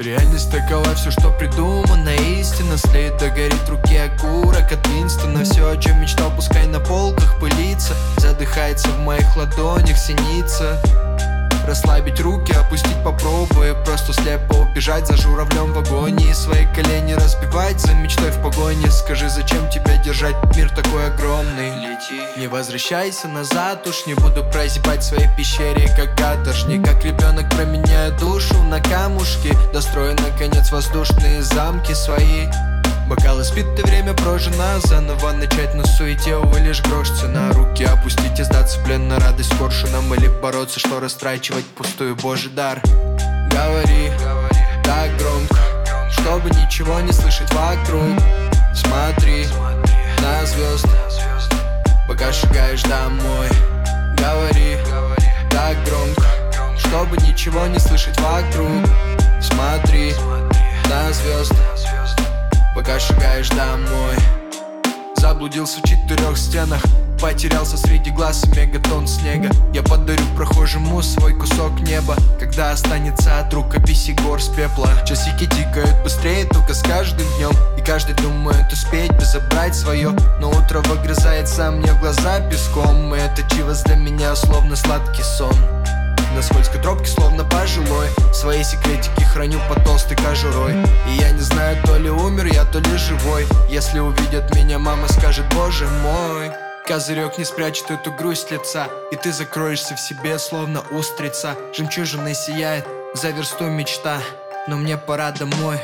Реальность такова, все, что придумано, истина. След догорит в руке окурок от Винстона. Все, о чем мечтал, пускай на полках пылится, задыхается в моих ладонях синица. Расслабить руки, опустить попробую, просто слепо убежать за журавлем в вагоне и свои колени разбивать за мечтой в погоне. Скажи, зачем тебя держать, мир такой огромный? Лети, не возвращайся назад, уж не буду прозябать в своей пещере, как каторжник. Как ребенок променяю душу на камушки, дострою наконец воздушные замки свои. Бокалы спит, и время прожено заново начать на суете, увы, лишь грош цена. Руки опустить и сдаться в плен на радость коршунам, или бороться, что растрачивать пустую божий дар. Говори так громко, чтобы ничего не слышать вокруг. Смотри на звезды, пока шагаешь домой. Говори так громко, чтобы ничего не слышать вокруг. Смотри на звезды, пока шагаешь домой. Заблудился в 4 стенах, потерялся среди глаз и мегатон снега. Я подарю прохожему свой кусок неба, когда останется от рукописи гор с пепла. Часики тикают быстрее только с каждым днем, и каждый думает успеть бы забрать свое. Но утро выгрызается мне в глаза песком, и это чивос для меня словно сладкий сон. На скользкой тропке словно пожилой, свои секретики храню под толстой кожурой. И я не знаю, то ли умер я, то ли живой. Если увидит меня, мама скажет: боже мой. Козырек не спрячет эту грусть лица, и ты закроешься в себе, словно устрица. Жемчужиной сияет за версту мечта, но мне пора домой.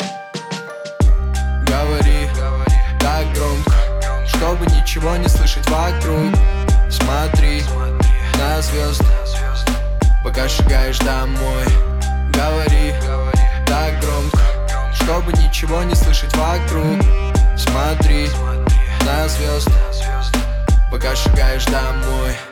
Говори так громко, чтобы ничего не слышать вокруг. Смотри на звезды, пока шагаешь домой. Говори так громко, чтобы ничего не слышать вокруг. Смотри на звезды, пока шагаешь домой.